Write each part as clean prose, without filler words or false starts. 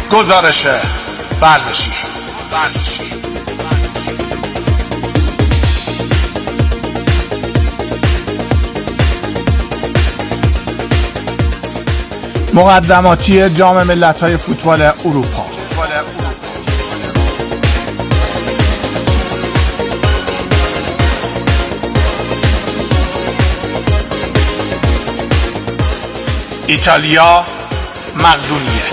گزارش ورزشی. مقدماتی جام ملت‌های فوتبال اروپا. ایتالیا، مقدونیه.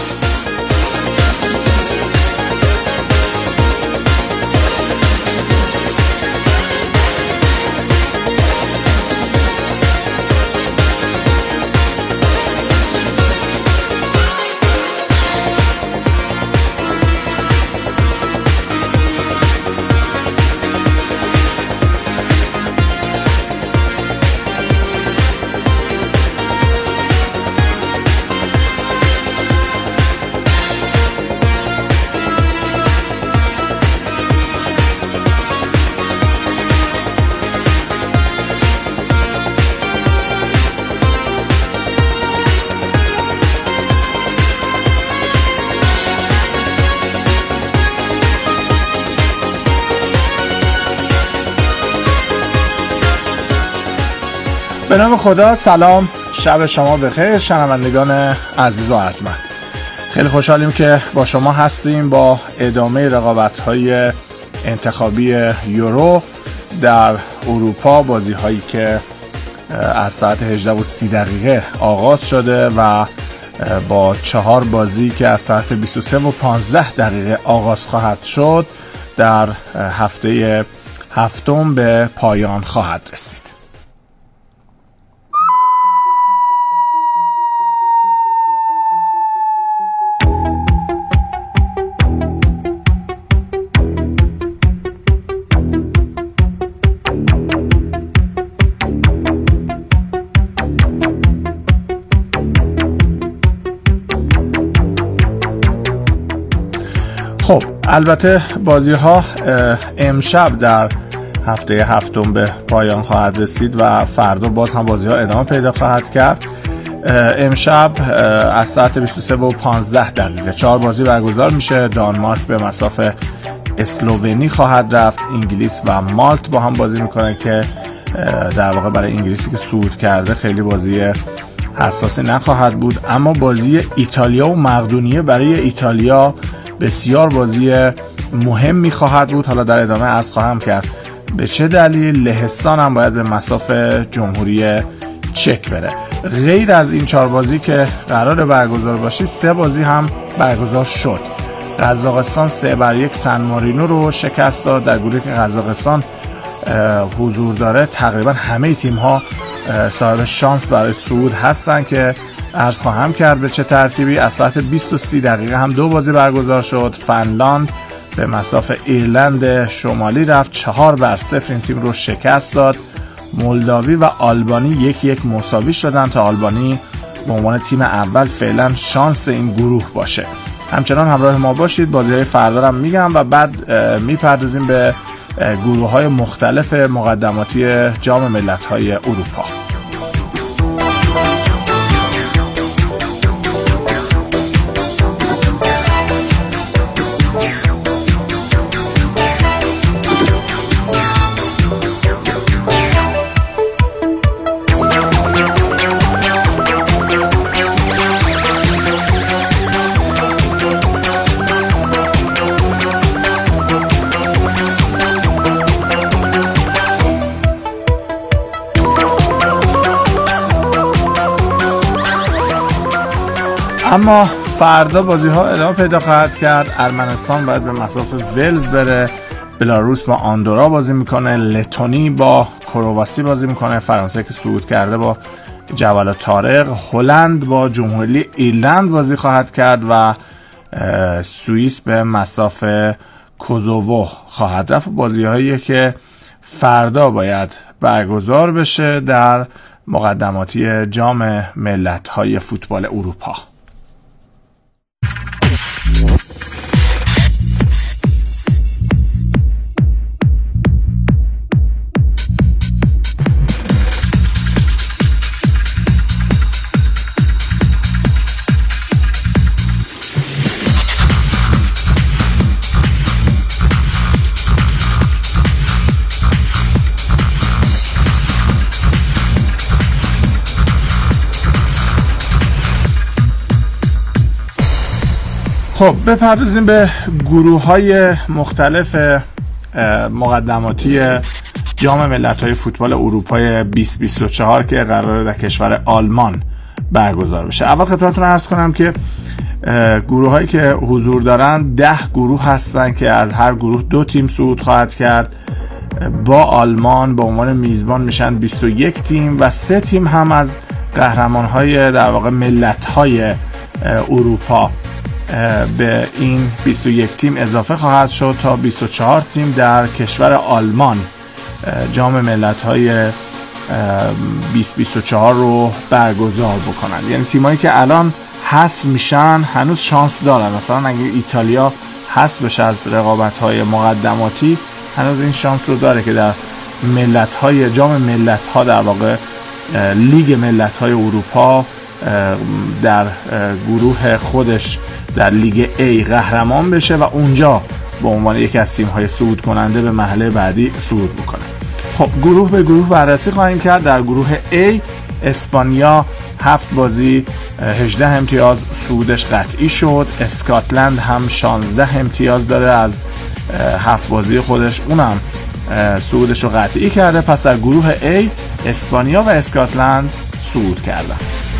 به نام خدا، سلام، شب شما بخیر شنوندگان عزیز و ارجمند. خیلی خوشحالیم که با شما هستیم با ادامه رقابت‌های انتخابی یورو در اروپا، بازی‌هایی که از ساعت 18:30 آغاز شده و با 4 بازی که از ساعت 23:15 آغاز خواهد شد در هفته هفتم به پایان خواهد رسید. خب البته بازی ها امشب در هفته هفتم به پایان خواهد رسید و فردا باز هم بازی ها ادامه پیدا خواهد کرد. امشب از ساعت 23:15 4 بازی برگزار میشه. دانمارک به مصاف اسلوونی خواهد رفت. انگلیس و مالت با هم بازی میکنه که در واقع برای انگلیسی که صعود کرده خیلی بازی حساسی نخواهد بود، اما بازی ایتالیا و مقدونیه برای ایتالیا بسیار بازی مهمی خواهد بود. حالا در ادامه عرض خواهم کرد به چه دلیل. لهستان هم باید به مصاف جمهوری چک بره. غیر از این 4 بازی که قرار برگزار باشه، 3 بازی هم برگزار شد. قزاقستان 3-1 سن مارینو رو شکست داد. در گروهی که قزاقستان حضور داره تقریبا همه تیم ها صاحب شانس برای صعود هستن که عرض خواهم کرد به چه ترتیبی. از ساعت 20:30 هم 2 بازی برگزار شد. فنلاند به مصاف ایرلند شمالی رفت، 4-0 این تیم رو شکست داد. مولداوی و آلبانی 1-1 مساوی شدن تا آلبانی به عنوان تیم اول فعلا شانس این گروه باشه. همچنان همراه ما باشید، بازی‌های فردا هم میگم و بعد میپردازیم به گروه‌های مختلف مقدماتی جام ملت‌های اروپا. اما فردا بازی ها ادامه پیدا خواهد کرد. ارمنستان باید به مصاف ولز بره. بلاروس با آندورا بازی میکنه. لتونی با کرواسی بازی میکنه. فرانسه که صعود کرده با جبل طارق. هلند با جمهوری ایرلند بازی خواهد کرد و سوئیس به مصاف کوزوو خواهد رفت. بازی هایی که فردا باید برگزار بشه در مقدماتی جام ملت‌های فوتبال اروپا. خب بپردازیم به گروه‌های مختلف مقدماتی جام ملت‌های فوتبال اروپای 2024 که قراره در کشور آلمان برگزار بشه. اول خدمتتون عرض کنم که گروه‌هایی که حضور دارن 10 گروه هستن که از هر گروه 2 تیم صعود خواهد کرد. با آلمان به عنوان میزبان میشن 21 تیم و 3 تیم هم از قهرمان‌های در واقع ملت‌های اروپا به این 21 تیم اضافه خواهد شد تا 24 تیم در کشور آلمان جام ملت‌های 2024 رو برگزار بکنن. یعنی تیمایی که الان حذف میشن هنوز شانس دارن. مثلا اگه ایتالیا حذف بشه از رقابت‌های مقدماتی هنوز این شانس رو داره که در ملت‌های جام ملت‌ها در واقع لیگ ملت‌های اروپا در گروه خودش در لیگ A قهرمان بشه و اونجا به عنوان یکی از تیم‌های صعود کننده به مرحله بعدی صعود بکنه. خب گروه به گروه بررسی خواهیم کرد. در گروه A اسپانیا 7 بازی 18 امتیاز صعودش قطعی شد. اسکاتلند هم 16 امتیاز داره از 7 بازی خودش، اونم صعودش رو قطعی کرده. پس در گروه A اسپانیا و اسکاتلند صعود کردن.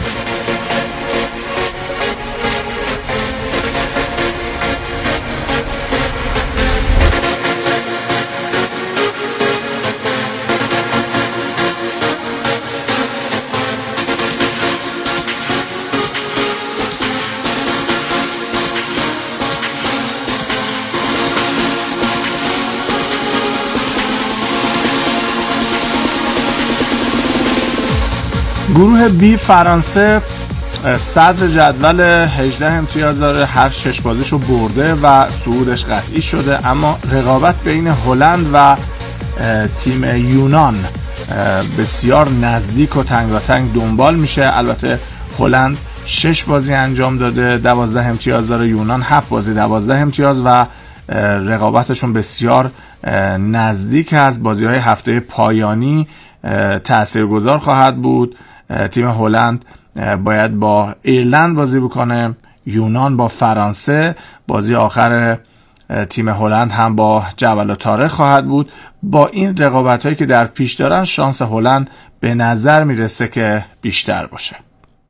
گروه B فرانسه صدر جدول 18 امتیاز داره، هر 6 بازیشو برده و صعودش قطعی شده. اما رقابت بین هلند و تیم یونان بسیار نزدیک و تنگاتنگ دنبال میشه. البته هلند 6 بازی انجام داده 12 امتیاز داره، یونان 7 بازی 12 امتیاز و رقابتشون بسیار نزدیک است. بازی‌های هفته پایانی تاثیرگذار خواهد بود. تیم هلند باید با ایرلند بازی بکنه، یونان با فرانسه. بازی آخر تیم هلند هم با جبل الطارق خواهد بود. با این رقابت‌هایی که در پیش دارن شانس هلند به نظر میرسه که بیشتر باشه.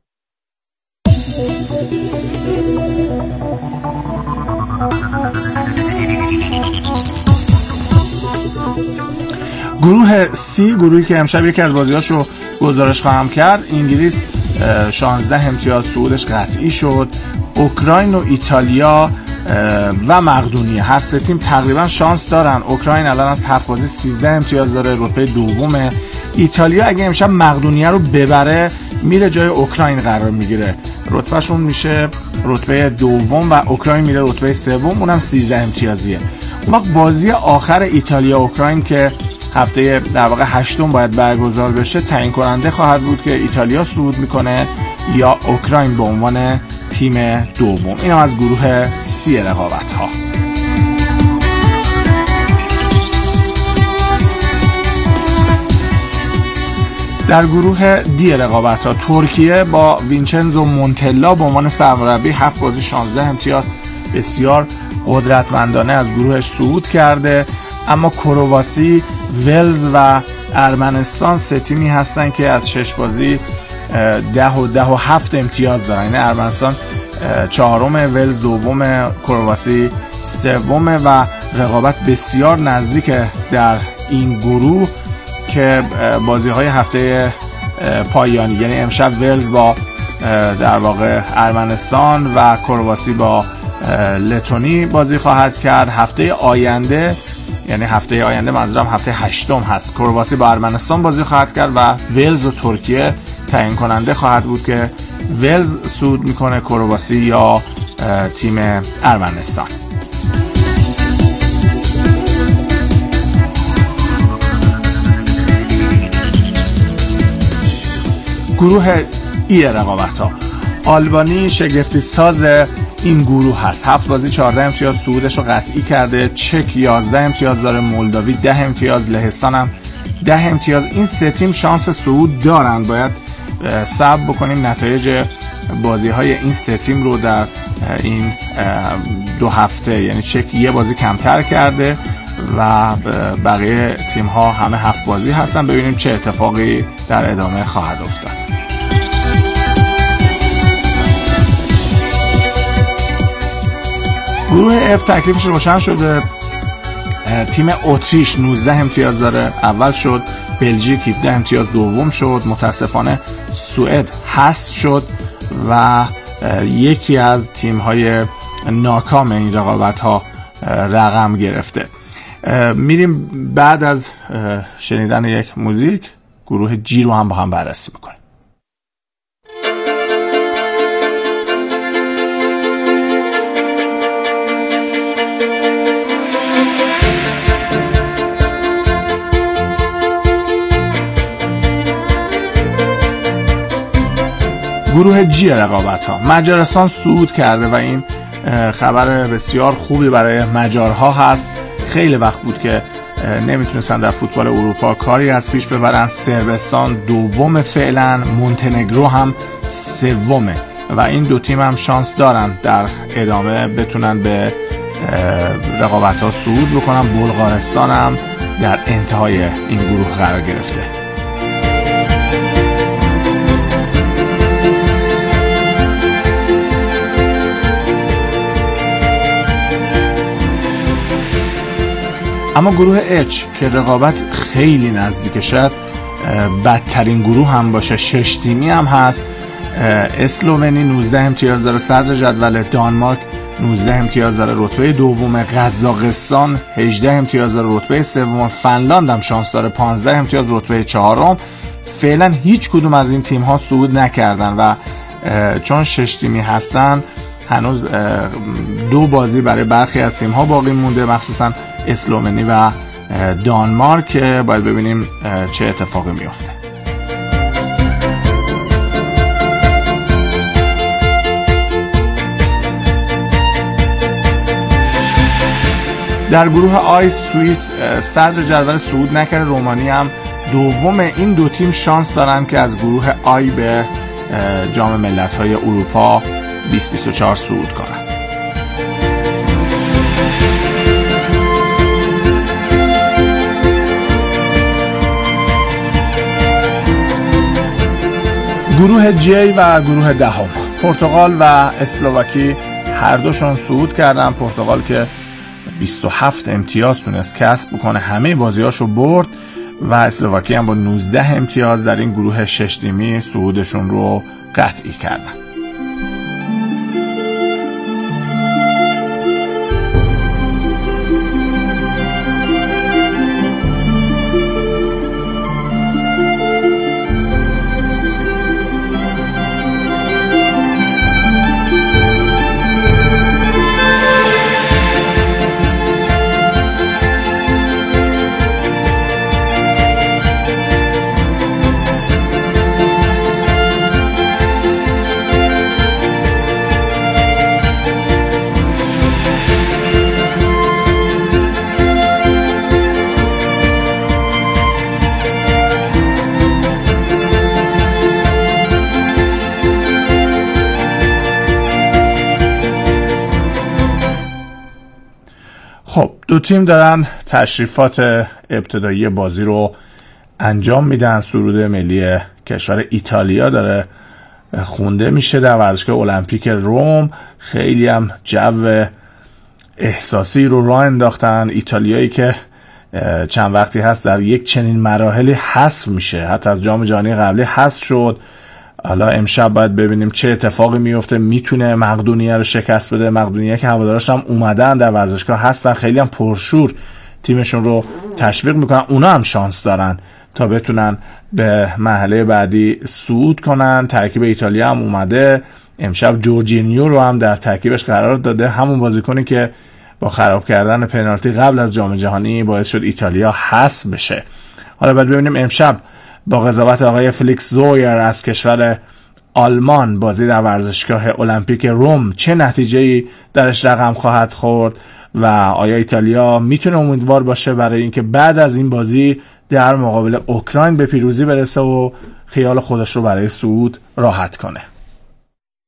گروه C، گروهی که امشب یکی از بازی‌هاشو گزارش خواهم کرد. انگلیس 16 امتیاز صعودش قطعی شد. اوکراین و ایتالیا و مقدونیه هر سه تیم تقریبا شانس دارن. اوکراین الان از 7 بازی 13 امتیاز داره، رتبه دومه. ایتالیا اگه امشب مقدونیه رو ببره میره جای اوکراین قرار میگیره، رتبهشون میشه رتبه دوم و اوکراین میره رتبه سوم، اونم 13 امتیازیه. اون وقت بازی آخر ایتالیا اوکراین که هفته در واقع 8 باید برگزار بشه تعیین کننده خواهد بود که ایتالیا صعود میکنه یا اوکراین به عنوان تیم دوم. اینم از گروه C رقابت ها. در گروه D رقابت ها ترکیه با وینچنزو مونتلا به عنوان سرمربی 7 بازی 16 امتیاز بسیار قدرتمندانه از گروهش صعود کرده. اما کرواسی، ولز و ارمنستان سه تیمی هستن که از 6 بازی 10 و 7 امتیاز دارن. یعنی ارمنستان چهارم، ولز دوم، کرواسی سوم و رقابت بسیار نزدیک در این گروه که بازی های هفته پایانی، یعنی امشب ولز با در واقع ارمنستان و کرواسی با لتونی بازی خواهد کرد. هفته آینده، یعنی هفته آینده منظورم هفته 8 هست، کرواسی با ارمنستان بازی خواهد کرد و ولز و ترکیه تعیین کننده خواهد بود که ولز صعود میکنه، کرواسی یا تیم ارمنستان. گروه ای رقابت ها آلبانی شگفتی ساز این گروه هست. 7 بازی 14 امتیاز صعودش رو قطعی کرده. چک 11 امتیاز داره، مولداوی 10 امتیاز، لهستان هم 10 امتیاز. این سه تیم شانس صعود دارن. باید صبر بکنیم نتایج بازی‌های این سه تیم رو در این 2 هفته، یعنی چک یه بازی کمتر کرده و بقیه تیم‌ها همه 7 بازی هستن. ببینیم چه اتفاقی در ادامه خواهد افتاد. گروه F تکلیفش روشن شده. تیم اتریش 19 امتیاز داره، اول شد. بلژیک 17 امتیاز دوم شد. متاسفانه سوئد حذف شد و یکی از تیم‌های ناکام این رقابت‌ها رقم گرفته. میریم بعد از شنیدن یک موزیک گروه جی رو هم با هم بررسی میکنیم. گروه جی رقابت‌ها مجارستان صعود کرده و این خبر بسیار خوبی برای مجارها هست. خیلی وقت بود که نمیتونستن در فوتبال اروپا کاری از پیش ببرن. صربستان دوم فعلا، مونتنگرو هم سومه و این دو تیم هم شانس دارن در ادامه بتونن به رقابت‌ها صعود بکنن. بلغارستان هم در انتهای این گروه قرار گرفته. اما گروه H که رقابت خیلی نزدیک شد، بدترین گروه هم باشه، 6 تیمی هم هست. اسلوونی 19 امتیاز داره، صدر جدول. دانمارک 19 امتیاز داره، رتبه دوم. قزاقستان 18 امتیاز داره، رتبه سوم. فنلاند هم شانس داره، 15 امتیاز، رتبه چهارم. فعلا هیچ کدوم از این تیم ها صعود نکردن و چون 6 تیمی هستن هنوز 2 بازی برای برخی از تیم ها باقی مونده، مخصوصا اسلوونی و دانمارک. باید ببینیم چه اتفاقی میفته. در گروه آی سوئیس صدر جدول صعود نکرده، رومانی هم دوم. این دو تیم شانس دارن که از گروه آی به جام ملت‌های اروپا 2024 صعود کنن. گروه جی و گروه دهم، پرتغال و اسلواکی هر دوشون صعود کردن. پرتغال که 27 امتیاز تونست کسب بکنه، همه بازیاشو برد و اسلواکی هم با 19 امتیاز در این گروه 6 تیمی صعودشون رو قطعی کردن. خب دو تیم دارن تشریفات ابتدایی بازی رو انجام میدن. سرود ملی کشور ایتالیا داره خونده میشه در ورزشگاه المپیک روم. خیلی هم جو احساسی رو راه انداختن. ایتالیایی که چند وقتی هست در یک چنین مراحلی حذف میشه، حتی از جام جهانی قبلی حذف شد. حالا امشب باید ببینیم چه اتفاقی میفته. میتونه مقدونیه رو شکست بده. مقدونیه که هوادارش هم اومدن در ورزشگاه هستن، خیلی هم پرشور تیمشون رو تشویق میکنن. اونا هم شانس دارن تا بتونن به مرحله بعدی صعود کنن. ترکیب ایتالیا هم اومده. امشب جورجینیو رو هم در ترکیبش قرار داده، همون بازیکنی که با خراب کردن پنالتی قبل از جام جهانی باعث شد ایتالیا حذف بشه. حالا باید ببینیم امشب با قضاوت آقای فلیکس زویر از کشور آلمان بازی در ورزشگاه المپیک روم چه نتیجه‌ای درش رقم خواهد خورد و آیا ایتالیا میتونه امیدوار باشه برای اینکه بعد از این بازی در مقابل اوکراین به پیروزی برسه و خیال خودش رو برای صعود راحت کنه.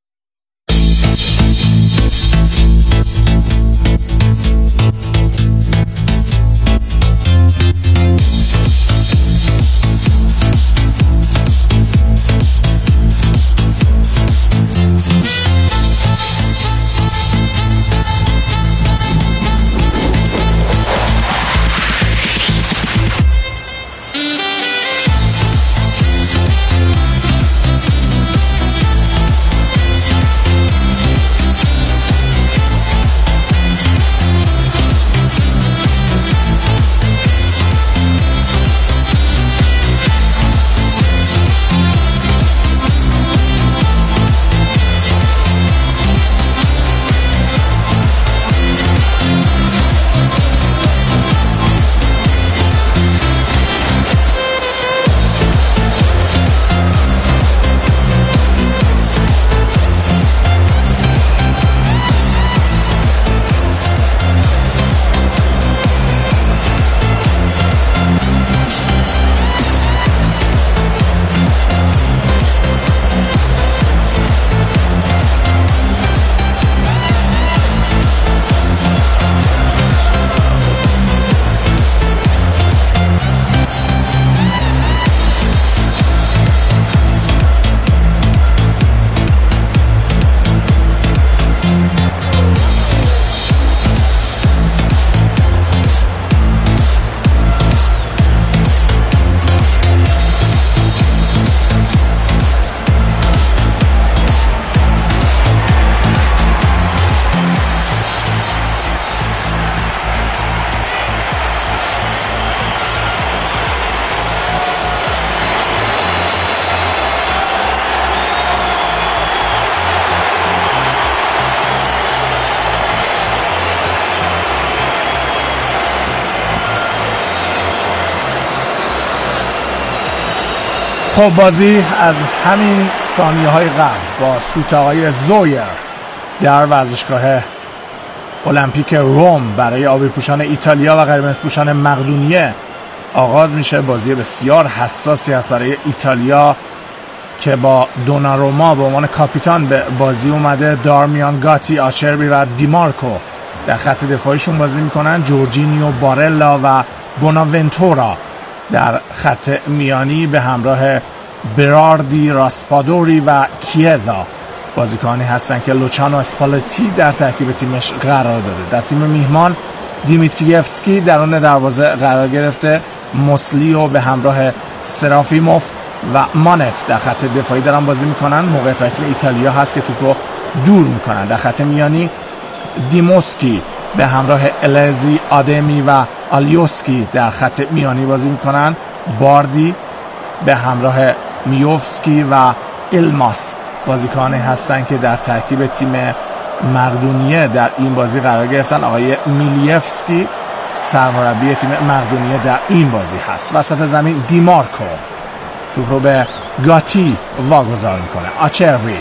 خب بازی از همین ثانیه های قبل با سوته‌های زویر در ورزشگاه المپیک روم برای آبی پوشان ایتالیا و قرمز پوشان مقدونیه آغاز میشه. بازی بسیار حساسی است برای ایتالیا که با دوناروما به عنوان کاپیتان به بازی اومده. دارمیان، گاتی، آچربی و دیمارکو در خط دفاعیشون بازی میکنن. جورجینیو، بارلا و بوناونتورا در خط میانی به همراه براردی، راسپادوری و کیزا بازیکنانی هستن که لوچانو اسپالتی در ترکیب تیمش قرار داده. در تیم میهمان دیمیتریفسکی درون دروازه قرار گرفته. موسلیو به همراه سرافیموف و مانف در خط دفاعی دارن بازی میکنن. موقع تیم ایتالیا هست که توپ رو دور میکنن. در خط میانی دیموسکی به همراه الزی، آدمی و آلیوسکی در خط میانی بازی میکنن. باردی به همراه میوفسکی و ایلماس بازیکنانی هستند که در ترکیب تیم مقدونیه در این بازی قرار گرفتن. آقای میلیفسکی سرمربی تیم مقدونیه در این بازی هست. وسط زمین دیمارکو توپ رو به گاتی واگذار میکنه. آچربی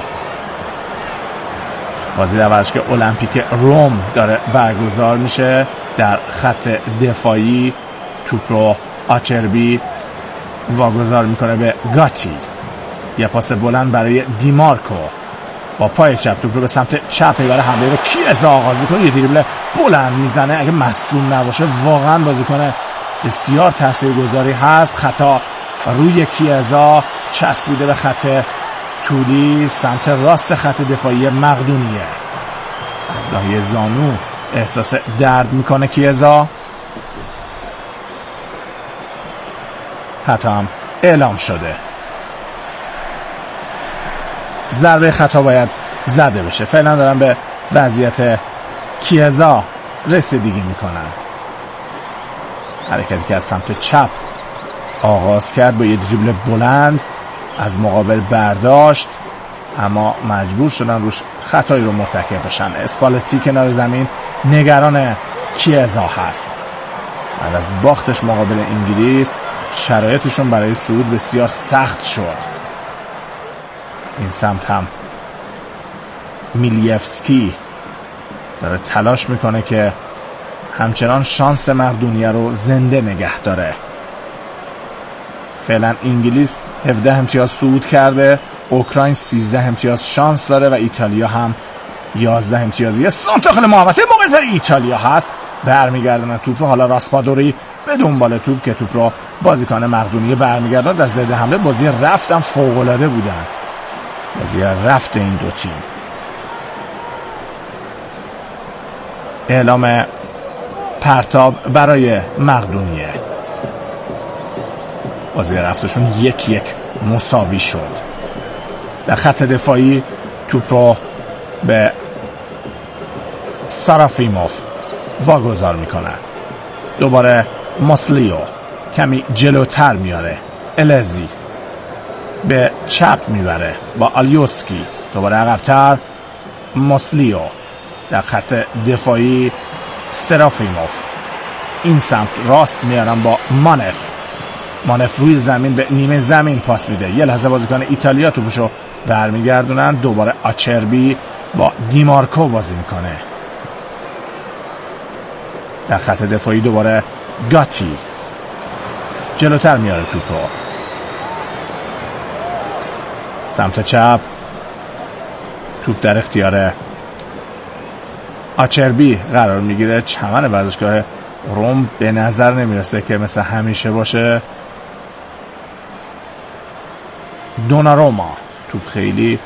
بازی در ورزشگاه المپیک روم داره برگزار میشه. در خط دفاعی توپ رو آچربی واگذار میکنه به گاتی. یه پاس بلند برای دیمارکو با پای چپ توپ رو به سمت چپ میبره. حمله رو کیزا آغاز میکنه. یه دریبل بلند میزنه. اگه مصدوم نباشه واقعا بازیکن بسیار تاثیرگذاری هست. خطا روی کیزا چسبیده به خط طولی سمت راست خط دفاعی مقدونیه. از ناحیه زانو احساس درد میکنه کیزا. خطا هم اعلام شده. ضربه خطا باید زده بشه. فعلا دارن به وضعیت کیزا رسیدگی میکنن. حرکتی که از سمت چپ آغاز کرد با یه دریبل بلند از مقابل برداشت، اما مجبور شدن روش خطایی رو مرتکب بشن. اسپالتی کنار زمین نگران کیزا هست. بعد از باختش مقابل انگلیس شرایطشون برای صعود بسیار سخت شد. این سمت هم میلیفسکی داره تلاش میکنه که همچنان شانس مقدونیه رو زنده نگه داره. فعلا انگلیس 17 امتیاز صعود کرده، اوکراین 13 امتیاز شانس داره و ایتالیا هم 11 امتیازی. یه سانت داخل محوطه موقع برای ایتالیا هست. برمیگردن توپ رو. حالا راسپادوری به دنبال توپ که توپ رو بازیکن مقدونیه برمیگردن. در ضد حمله بازی رفتم فوق‌العاده بودن. بازی رفت این دو تیم. اعلام پرتاب برای مقدونیه. بازی رفتشون 1-1 مساوی شد. در خط دفاعی توپ رو به سرافیموف واگذار میکنن. دوباره موسلیو کمی جلوتر میاره. الزی به چپ میبره با آلیوسکی. دوباره عقبتر موسلیو. در خط دفاعی سرافیموف. این سمت راست میارن با مانف روی زمین به نیمه زمین پاس میده. یه لحظه بازیکن ایتالیا توپشو برمیگردونن. دوباره آچربی با دیمارکو بازی میکنه. در خط دفاعی دوباره گاتی جلوتر میاره توپ رو. سمت چپ توپ در اختیار آچربی قرار میگیره. چمن ورزشگاه روم به نظر نمیرسه که مثل همیشه باشه. دوناروما توپ خیلی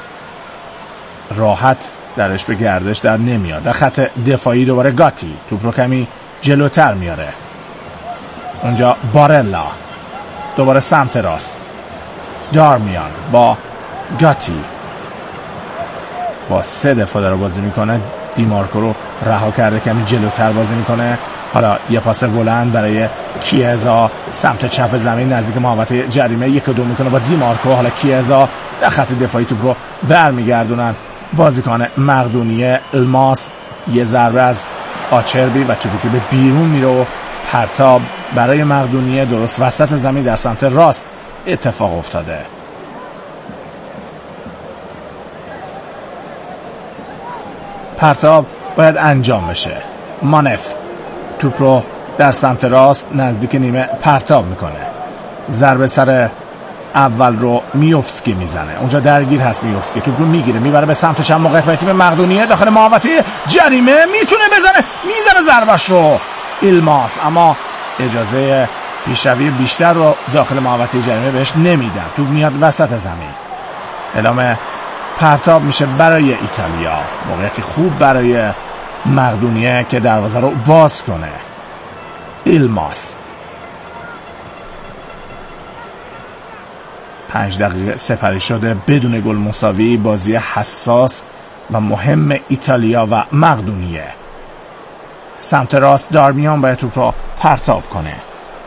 راحت درش به گردش در نمیاد. در خط دفاعی دوباره گاتی توپ رو کمی جلوتر میاره. اونجا بارلا دوباره سمت راست. دارمیان با گاتی با 3 دفاع داره بازی میکنه. دیمارکو رو رها کرده کمی جلوتر بازی میکنه. حالا یه پاس بلند برای کیزا سمت چپ زمین نزدیک محوطه جریمه 1-2 میکنه با دیمارکو. حالا کیزا در خط دفاعی توپ رو برمیگردونن بازیکن مقدونیه. الماس یه ضربه از آچربی و توپی که به بیرون میره و پرتاب برای مقدونیه درست وسط زمین در سمت راست اتفاق افتاده. پرتاب باید انجام بشه. مانف توپ رو در سمت راست نزدیک نیمه پرتاب میکنه. ضربه سر اول رو میوفسکی میزنه. اونجا درگیر هست میوفسکی. توپ رو میگیره میبره به سمت چپ. موقعیت برای تیم مقدونیه داخل محوطه جریمه. میتونه بزنه. میزنه ضربه‌ش رو ایلماس، اما اجازه پیشروی بیشتر رو داخل محوطه جریمه بهش نمیدن. توپ میاد وسط زمین. اعلام پرتاب میشه برای ایتالیا. موقعیتی خوب برای مقدونیه که دروازه رو باز کنه. ایلماس 5 دقیقه سپری شده بدون گل مساوی. بازی حساس و مهم ایتالیا و مقدونیه. سمت راست دارمیان باید توپ رو پرتاب کنه.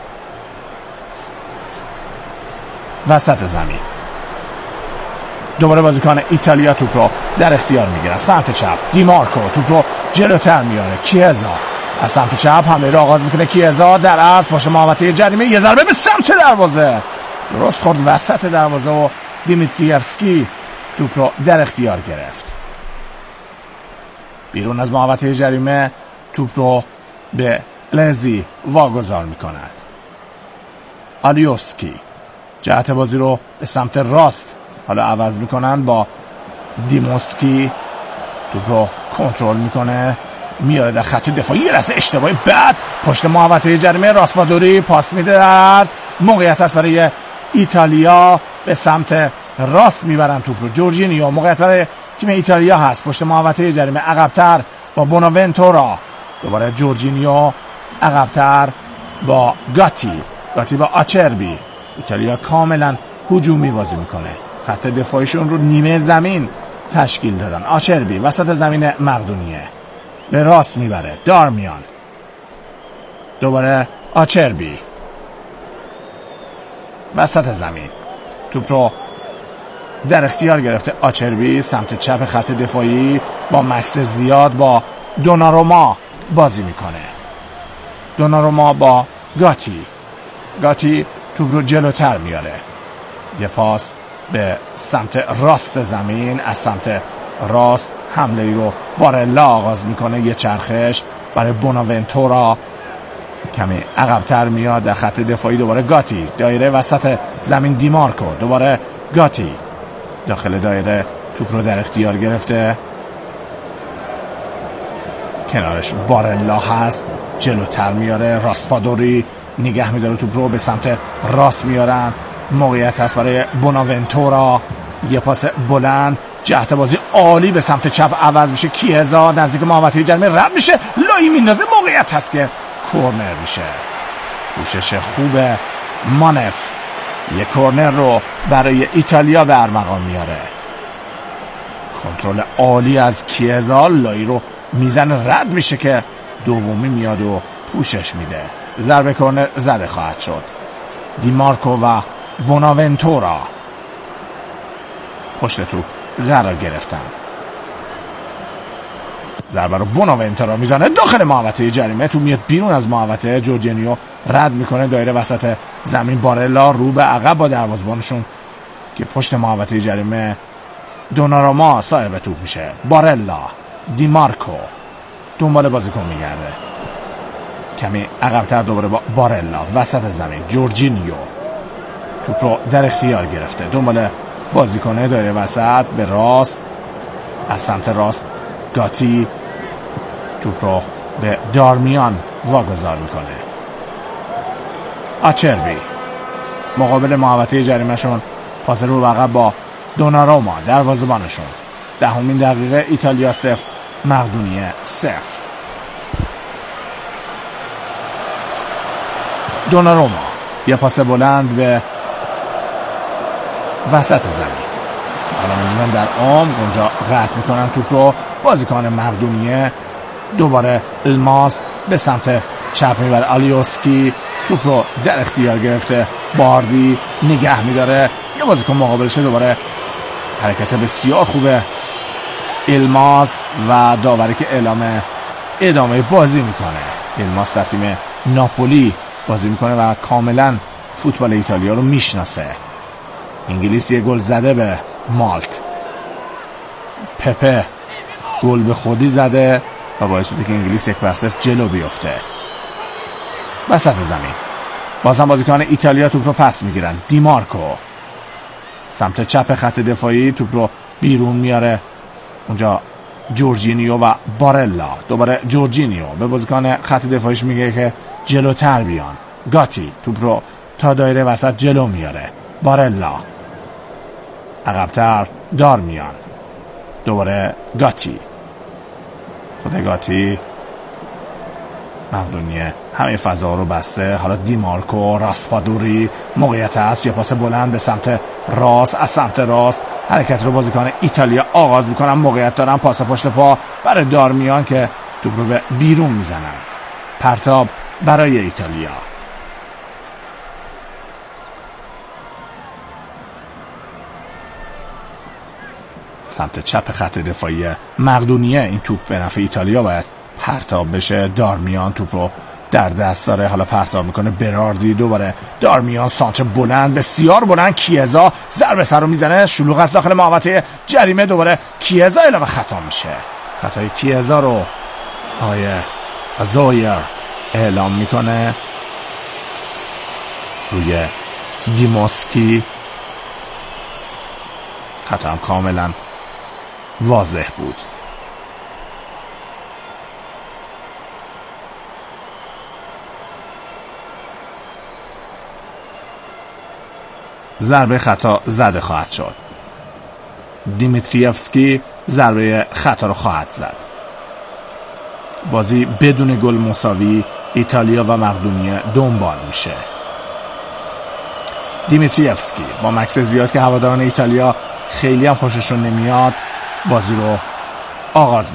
وسط زمین دوباره بازیکن ایتالیا توپ رو در اختیار میگیره. سمت چپ دیمارکو توپ رو جلوتر میاره. کیزا از سمت چپ حمله رو آغاز میکنه. کیزا در عرض پشت محوطه جریمه. یه ضربه به سمت دروازه. درست خورد وسط دروازه و دیمیتریفسکی توپ رو در اختیار گرفت. بیرون از محوطه جریمه توپ رو به لزی واگذار میکنن. آلیوسکی جهت بازی رو به سمت راست حالا عوض میکنن با دیموسکی. توپ رو کنترل میکنه میاره در خط دفاعی. یه لحظه اشتباهی بعد پشت محوطه جریمه راسپادوری پاس میده در موقعیت هست برای ایتالیا. به سمت راست میبرن توپ رو. جورجینیو موقعیت برای تیم ایتالیا هست پشت محوطه جریمه. عقب‌تر با بوناونتورا. دوباره جورجینیو عقب‌تر با گاتی با آچربی. ایتالیا کاملا هجومی بازی میکنه. خط دفاعیشون رو نیمه زمین تشکیل دادن. آچربی وسط زمین مقدونیه به راست میبره. دارمیان دوباره آچربی وسط زمین توپ رو در اختیار گرفته. آچربی سمت چپ خط دفاعی با مکس زیاد با دوناروما بازی میکنه. دوناروما با گاتی توپ رو جلوتر میاره. یه پاس به سمت راست زمین. از سمت راست حمله رو بارلا آغاز میکنه. یه چرخش برای بوناونتورا کمی عقب‌تر میاد در خط دفاعی. دوباره گاتی دایره وسط زمین. دیمارکو دوباره گاتی داخل دایره توپ رو در اختیار گرفته. کنارش بارلا هست جلوتر میاره. راسپادوری نگه میداره. توپ رو به سمت راست میارن. موقعیت هست برای بوناونتورا. یه پاس بلند جهت بازی عالی به سمت چپ عوض میشه. کیزا نزدیک محوطه جریمه رد میشه. لایی میندازه. موقعیت هست که کورنر میشه. پوشش خوب مانف یه کورنر رو برای ایتالیا به ارمغان میاره. کنترل عالی از کیزا. لایی رو میزنه رد میشه که دومی میاد و پوشش میده. ضربه کورنر زده خواهد شد. دیمارکو و بوناونتورا پشت توپ قرار گرفتن. ضربه رو بوناونتورا میزنه داخل محوطه جریمه. تو میاد بیرون از محوطه. جورجینیو رد میکنه دایره وسط زمین. بارلا رو به عقب با دروازه‌بانشون که پشت محوطه جریمه. دوناروما صاحب توپ میشه. بارلا دیمارکو دنبال بازیکن میگرده. کمی عقب‌تر دوباره با بارلا وسط زمین. جورجینیو توپ رو در اختیار گرفته. دنبال بازیکن دایره وسط به راست. از سمت راست گاتی توپ رو به دارمیان واگذار میکنه. آچربی مقابل محوطه جریمه‌شون پاس رو عقب با دوناروما دروازه‌بانشون. 10 دقیقه ایتالیا 0 مقدونیه 0. دوناروما یه پاس بلند به وسط زمین. حالا میزنن در عمق. اونجا قطع میکنن توپ رو. بازیکن مقدونیه دوباره الماس به سمت چپ میبره. آلیوسکی توپ رو در اختیار گرفته. باردی نگه میداره. یه بازیکن مقابلشه. دوباره حرکت بسیار خوبه الماس و داوری که ادامه بازی میکنه. الماس در تیم ناپولی بازی میکنه و کاملا فوتبال ایتالیا رو میشناسه. انگلیس یه گل زده به مالت. پپه گل به خودی زده و باعث شده که انگلیس 1-0 جلو بیفته. وسط زمین باز هم بازیکن ایتالیا توپ رو پس میگیرن. دیمارکو سمت چپ خط دفاعی توپ رو بیرون میاره. اونجا جورجینیو و بارلا. دوباره جورجینیو به بازیکن خط دفاعیش میگه که جلوتر بیان. گاتی توپ رو تا دایره وسط جلو میاره. بارلا عقبتر دارمیان. دوباره گاتی. خود گاتی مقدونیه همه فضا رو بسته. حالا دیمارکو، راسپادوری موقعیت هست. یه پاس بلند به سمت راست. از سمت راست حرکت رو بازیکن ایتالیا آغاز میکنن. موقعیت دارن. پاس پشت پا برای دارمیان که توپ رو به بیرون میزنن. پرتاب برای ایتالیا. سمت چپ خط دفاعی مقدونیه. این توپ به نفع ایتالیا باید پرتاب بشه. دارمیان توپ رو در دست داره. حالا پرتاب میکنه براردی. دوباره دارمیان. سانچه بلند، بسیار بلند. کیزا ضربه سر رو میزنه. شلوغ است داخل محوطه جریمه. دوباره کیزا اعلام خطا میشه. خطای کیزا رو آقای زایر اعلام میکنه روی دیموسکی. خطا هم کاملا واضح بود. ضربه خطا زده خواهد شد. دیمیتریفسکی ضربه خطا رو خواهد زد. بازی بدون گل مساوی ایتالیا و مقدونیه دنبال میشه. دیمیتریفسکی با مکس زیاد که هواداران ایتالیا خیلی هم خوششون نمیاد بازی رو آغاز